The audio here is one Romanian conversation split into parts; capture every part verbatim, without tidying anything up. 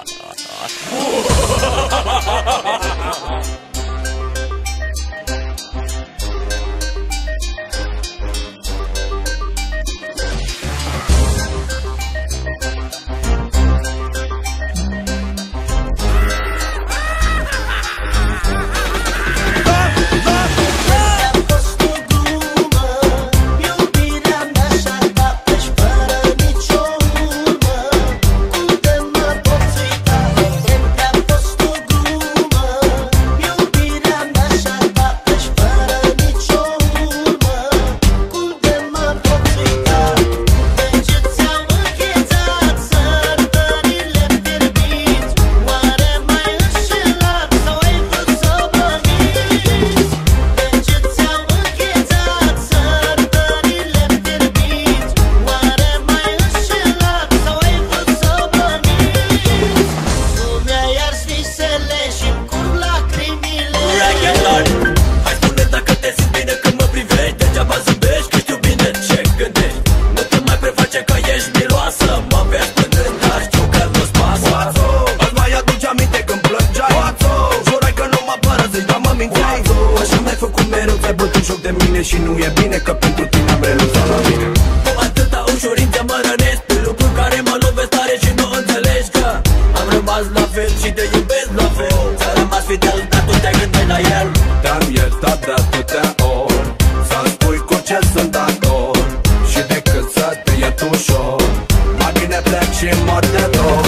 Și nu e bine că pentru tine am renunțat la mine. Cu atâta ușurință mă rănesc pe lucruri care mă lovesc tare și nu înțelegi că am rămas la fel și te iubesc la fel. Ți-a rămas fidel, dar tu te-ai gândit la el. Te-am iertat de atâtea ori, să-mi spui cu ce sunt dator, și decât să te iert ușor, mai bine plec și mor de dor.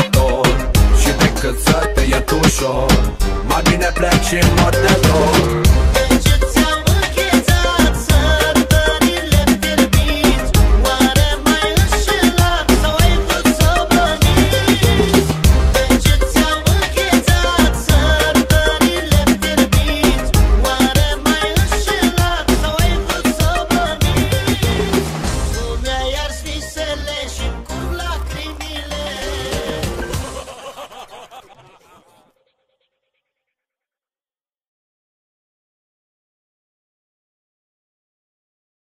Mai bine plec și mor de dor.